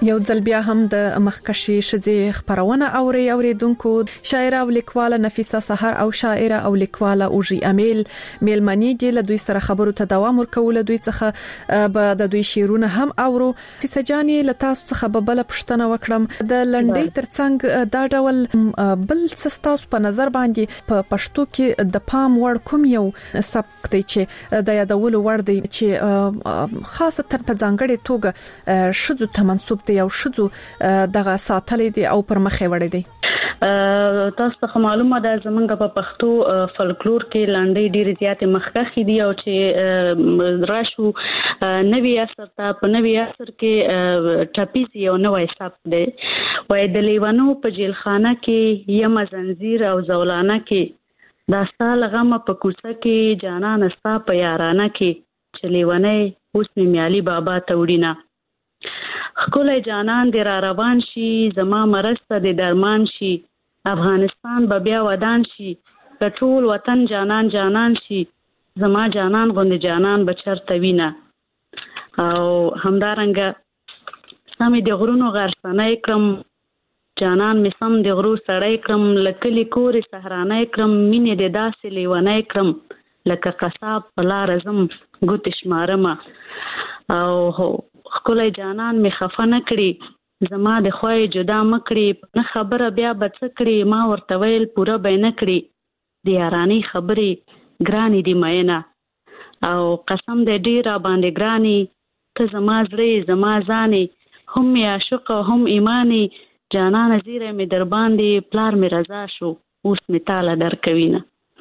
یو ځل بیا هم د مخکشي شذې خبرونه اوریدونکو شاعره او لیکواله نفیسه سحر او شاعره او لیکواله اوجي امیل میلمنی دی له دوی سره خبرو ته دوام ورکول دوی څخه به د دوی شعرونه هم اورو فسجانی له تاسو څخه به بل پښتنه وکړم د لنډۍ ترڅنګ دا ډول بل سستاوس په نظر باندې په پښتو کې د پام وړ کوم یو سبک دی چې د یادولو وړ دی چې خاصه تر په ځانګړي توګه شذو ته منسوب دی او شذو دغه ساتلې دي او پر مخې وړي دي تاسو ته معلومه ده زمونږ په پښتو فولکلور کې لنډۍ ډېر زیات مخکخي دي او چې راشو نوی اثر ته په نوی اثر کې ټاپیز یو نوې سبک دی وای د لیوانو په جیلخانه کې یم زنجیر او زولانه کې داستا لغمه په کوڅه کې جانان استا په یارانه کې چې لیوانې اوس میالي بابا توړینا خکولای جانان دی را روان شي زما مرسته دی درمان شي افغانستان به بیا ودان شي ټول وطن جانان جانان شي زما جانان غوندې جانان بچرته وینا او همدارنګه سمې د غرونو غرسنه کړم جانان می سم د غرو سړی کړم لکلی کورې صحرانه کړم مینې د داسې لیوانه کړم لکه قصاب په لار زم ګوت شمارم او خلای جانان می خفه نه کړی زما د خوای جدا مکړي نه خبره بیا بچ کړی ما ورته ویل پوره به نه کړی د یارانی خبرې ګرانی دی مینا او قسم دې ډیر باندې ګرانی ته زما زړه زما ځاني هم می عاشق هم ایمانی جانان زیره می در باندې پلار می رضا شو اوس می تعالی درکوینه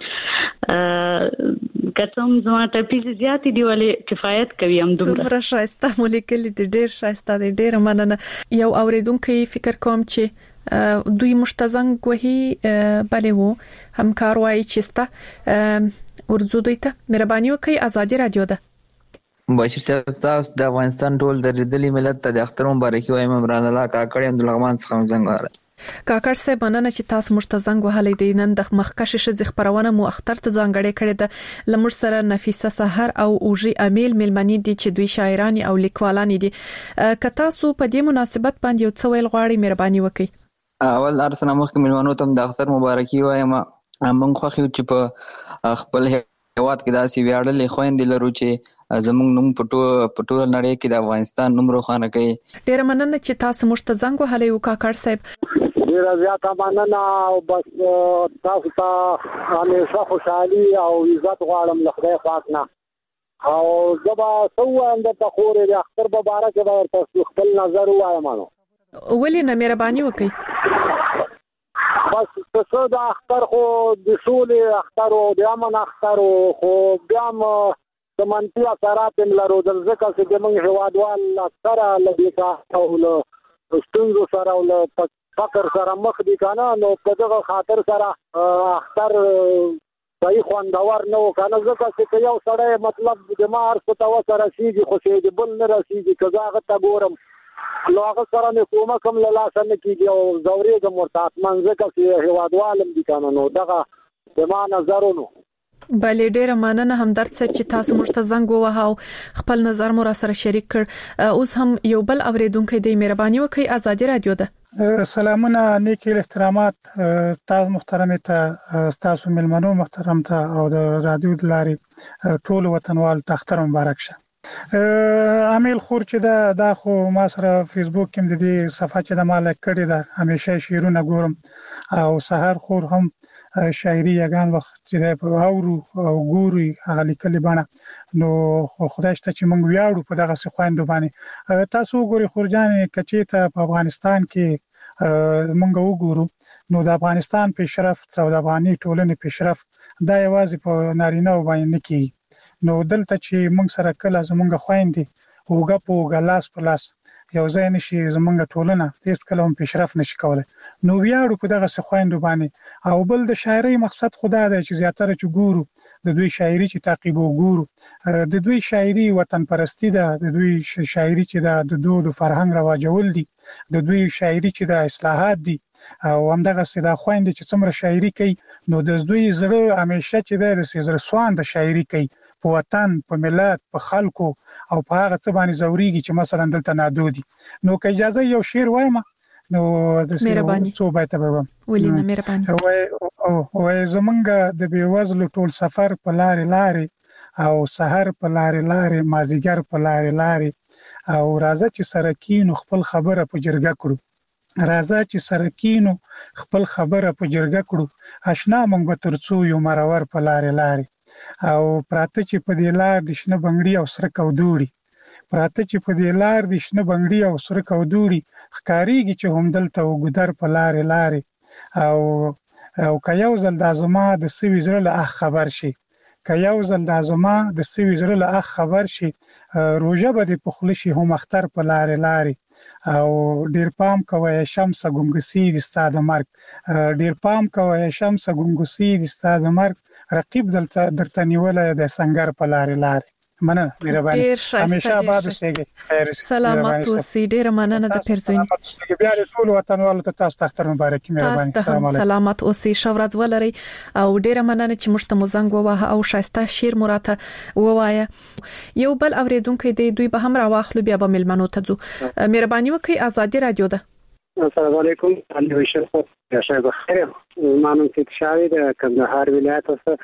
کتم زما ټاپیز زیات دی ولې کفایت کوي هم دومره سمره شایسته مولکل دي ډیر شایسته دي ډیر مننه یو اوریدونکو فکر کوم چې دوی مشتزنګ وهي بلې وو همکار وایي چې ورزو دوی ته مهرباني وکړئ ازادي رادیو ده بشیر صاحب تاسو د افغانستان ټول درېدلي ملت ته د اختر مبارکي وایم عمران الله کاکړ عبدالرحمن څخه زنګ کاکړ صاحب مننه چې تاسو مرتزنګ وهلې دي نن د مخکشه شذ خبرونه مو اختر ته ځانګړې کړې ده لمر سره نفیسه سحر او اوجي امیل میلمنی دي چې دوی شاعران او لیکوالان دي که تاسو په دې مناسبت باندې یو څه ویل غواړئ مهرباني وکړئ اول ارسنه مخکې ملمنو ته د اختر مبارکي وایم موږ خو چې په خپل هیواد کې داسې ویاړلې خويندې لرو چې زموږ نوم په ټول نړۍ کې د افغانستان نوم روښانه کوي ډیر مننه چې تاسو مرتزنګ وهلې او کاکړ صاحب ډیر زیاته مننه او بس تاسو ته همیشه خوشحالي او عزت غواړم له خدای پاک نه او زبا سوام د تخورې د اختر مبارک به تاسو خپل نظر وایم نو ولې نه مهرباني وکړئ بس څه د اختر خو د شولې اختر او د امن اختر خو بیا د منفي اثرات هم لرو د ځکه چې موږ هیوادوال اکثره لږه کا او له ستونزو سره او له فقر سره مخ دي کنه نو په دغه خاطر سره اختر صحیح خوندور نه وکنه ځکه چې یو سړی مطلب د مار څه ته وسره شيږي خو چې د بل نه رسیږي کزاغه ته ګورم نو هغه سره نه کومه کوم له لاس نه کیږي او زوري د مرتاح منځکه چې هیوادوالم دي کنه نو دغه د ما نظرونو بله ډیره مننه همدرد صاحب چې تاسو مرتزنګ ووهاو خپل نظر مو را سره شریک کړ اوس هم یو بل اوریدونکو دی مهرباني وکړئ ازادي رادیو ده سلامونه نیکی احترامات تاسو محترم ته تاسو ملمنو محترم ته او د رادیو د لارې ټول وطنوال ته اختر مبارک شه امیل خور چې دا خو ما سره فیسبوک کې د دې صفحه چې د مالک کړی ده همیشه شعرونه ګورم او سحر خور هم شاعري یگان وخت چې په اورو او ګوري هغه لیکلي باندې نو خدای شته چې موږ ویاړو په دغه څه خويندو باندې تاسو ګوري خورجان کچې ته په افغانستان کې موږ وګورو نو د افغانستان پیشرفت او د افغاني ټولنې پیشرفت دا یوازې په نارینه باندې نه کیږي نو دلته چې موږ سره کله زمونږ خويندې وګه په ګلاس په لاس یو ځای نشي زمونږ ټولنه هیڅ کله هم پیشرفت نشي کولای نو ویاړو په دغه څه خويندو باندې او بل د شاعري مقصد خدا دی چې زیاتره چې ګورو د دوی شاعري چې تعقیب وګورو د دوی شاعري وطن پرستی ده د دوی شاعري چې د دود فرهنګ رواجول دي د دوی شاعري چې د اصلاحات دي او همدغه سیده خويندې چې څومره شاعري کوي نو د دوی زړه همیشه چې د سیزر سوان د شاعري کوي په وطن په ملت په خلکو او په هغه څه باندې زوريږي چې مثلا دلته یادو دي. نو که اجازه یو شعر وایم نو د څو بیت به ولینه مهرباني او زمونږ د بیوزلو ټول سفر په لارې او سحر په لارې مازیګر په لارې او راځه چې سرکینو خپل خبره په جرګه کړو آشنا مونږ به ترڅو یو مرور په لارې او پراته چې په دې لار د شنه بنگړي او سره کودوري ښکاریږي چې هم دلته وګدر په لارې او که یو ځل د ازما د سوي زړه له خبر شي روژه به د پخلی شي هم اختر په لارې او ډیر پام کوي شمس ګونګسي د ستاده مرګ رقیب درته نیولای د سنگر په لارې مننه مهرباني همیشه آباد اوسئ خیر سلامت اوسئ ډیر مننه د پیرزوینې بیا ټول وطنوالو ته تاسو اختر مبارک مهرباني سلامت اوسئ شورز ولري او ډیر مننه چې مشته مزنګ ووه او شایسته شیر مراته ووایه یو بل اوریدونکو دی دوی به هم راواخلو بیا به ملمنو ته ځو مهرباني وکړئ ازادي رادیو ده السلام علیکم علي بشر یا شایسته خیر مانو کې شاوی د کندهار ولایت اوسه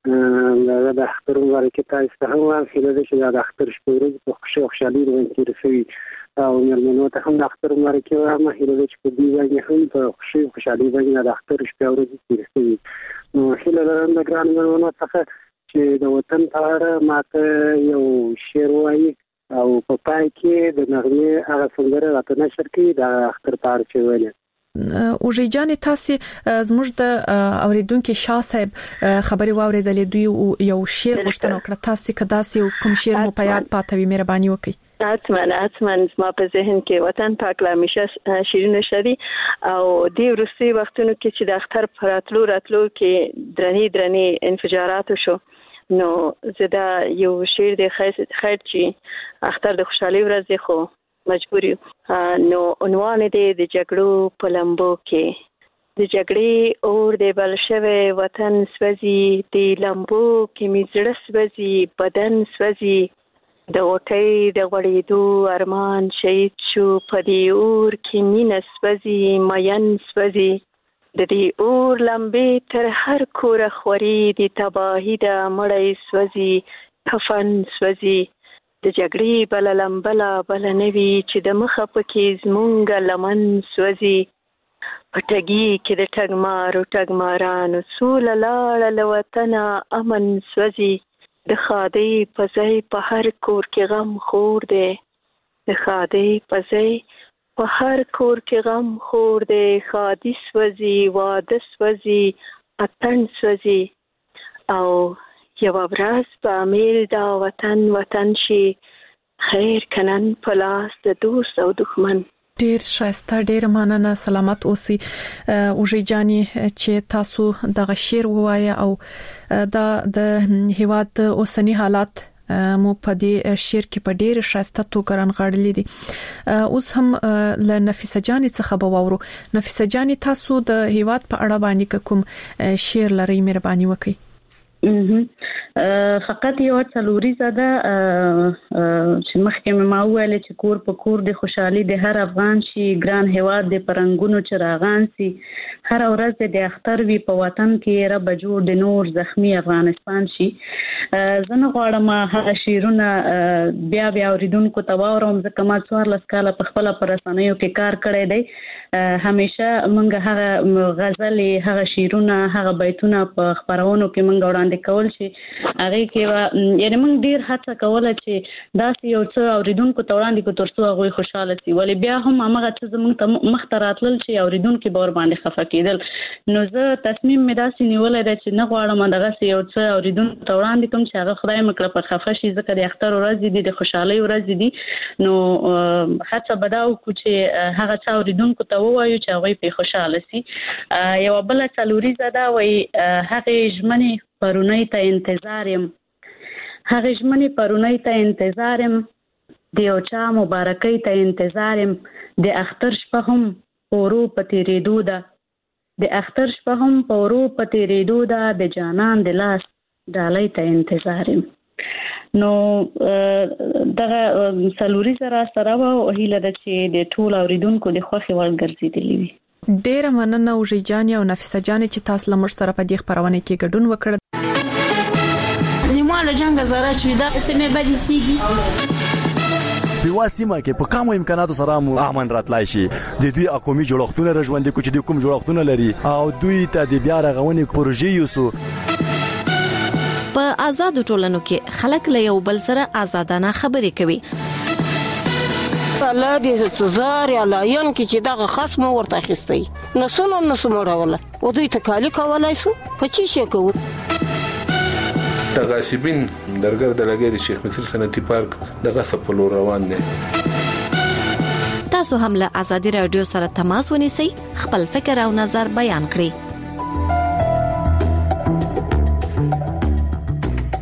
د اختر مبارکي تاسو ته هم واخیله چې د اختر شپه ورځ په خوشحالي باندې رسوي او مېرمنو ته هم د اختر مبارکي وایم هیله چې په دې باندې هم په خوشحالي باندې د اختر شپه ورځ رسوي نو هیله لرم د ګران مېرمنو څخه چې د وطن په اړه ماته یو شعر وایي او په پای کې د نغمې هغه سندره راته نشر کړي د اختر په اړه چې ویل اوږي جان تاسو زموږ د اوریدونکو شاه صاحب خبري واوریدلې دوی یو شعر غوښتنه وکړه تاسو کدا سي کوم شعر مو په یاد پاتوي مهرباني وکړئ اتمن ما په ذهن کې وطن پاک لا همیشه شیرین شری او دی روسي وختونو کې چې د اختر پراتلو کې درنی انفجارات شو نو زدا یو شعر د خیر چې اختر د خوشحالي ورځ خو مجبوری نو عنوان دې د جګړو په لمبو کې د جګړې اور د بلشوي وطن سوځي د لمبو کې میزړه سوځي بدن سوځي د وټي د غړېدو ارمان شهید شو په دې اور کې مين سوځي ماین سوځي د دې اور لمبې تر هر کور خوري د تباہی د مړې سوځي کفن سوځي د جګړې بل لمبلا بل نوي چې د مخه پکې زمونږ لمن سوځي پټګي کې د ټګمارانو سول لاړ له وطن امن سوځي د خادي پځای په هر کور کې غم خور دی خادي سوځي واده سوځي اتن سوځي او یو ورځ په امیل دا وطن شي خیر کنن پلاس د دوست او دښمن ډیر شایسته ډیر مننه سلامت اوسئ اوږي جاني چې تاسو دغه شعر ووایي او د هیواد اوسنی حالات مو په دې شعر کې په ډیر شایسته توګه رانغاړلې دي اوس هم ل نفیسه جاني څخه به وورو نفیسه جاني تاسو د هیواد په اړه باندې کوم شعر لري مهرباني وکړئ فقط یو څلوري زده چې مخکې ما وویل چې کور په کور د خوشحالي د هر افغان شي ګران هیواد د پرنګونو چراغان سي هر ورځ د اختر وی په وطن کې رب جوړ د نور زخمی افغانستان شي زنه غواړم هغه شیرونه بیا اوریدونکو ته واورم ځکه ما 14 کاله په خپل پرسنیو کې کار کړی دی همیشه مونږ هغه غزل هغه شیرونه هغه بیتونه په خبرونو کې مونږ وړاندې کول شي هغه کې یعنی مونږ ډیر هڅه کوله چې داسې یو څه اوریدونکو ته وړاندې کو ترڅو هغه خوشاله شي ولی بیا هم هغه څه مونږ ته مختراتل شي اوریدونکو بور باندې خفه کېدل نو زه تصمیم مې داسې نیولای دی چې نه غواړم دغه یو څه اوریدونکو ته وړاندې کوم چې هغه خدای مکړه په خفه شي ځکه د اختر ورځ دي د خوشحالي ورځ دي نو هڅه بداو کو چې هغه څه اوریدونکو ته ووایو چې هغه په خوشاله شي یو بل څلوري زده وای هغه ژمنې پرونی ته انتظارم د یو چا مبارکۍ ته انتظارم د اختر شپه هم پورو پتیریدو ده د جانان د لاس ډالۍ ته انتظارم نو دغه سلوري زره سره او هیله د چې د ټول اوریدونکو د خوخي وړ ګرځیدلی وي. ډیره مننه او ژجان او نفیسه جان چې تاسو لمر سره په دې خبرونه کې ګډون وکړ. نیمه له جنگ زره چې دا سمې بدې سیږي په واسمه کې په کومو امکاناتو سره مو امن راتلای شي. د دوی اقومي جوړښتونه رژوندې کو چې د کوم جوړښتونه لري او دوی ته د بیا رغونې پروژې یوسو. په آزاد ټولنو کې خلک له یو بل سره آزادانه خبرې کوي. الله دې څزار یا لاین کې چې دغه خصم ورته اخیستي نسونه راوله او دوی تکالی کولای شو په چی شي کوو. تغاسبین درګر د لګری شیخ مصر صنعتي پارک دغه سپلو روان دي. تاسو هم له آزادي رادیو سره تماس ونیسئ، خپل فکر او نظر بیان کړئ.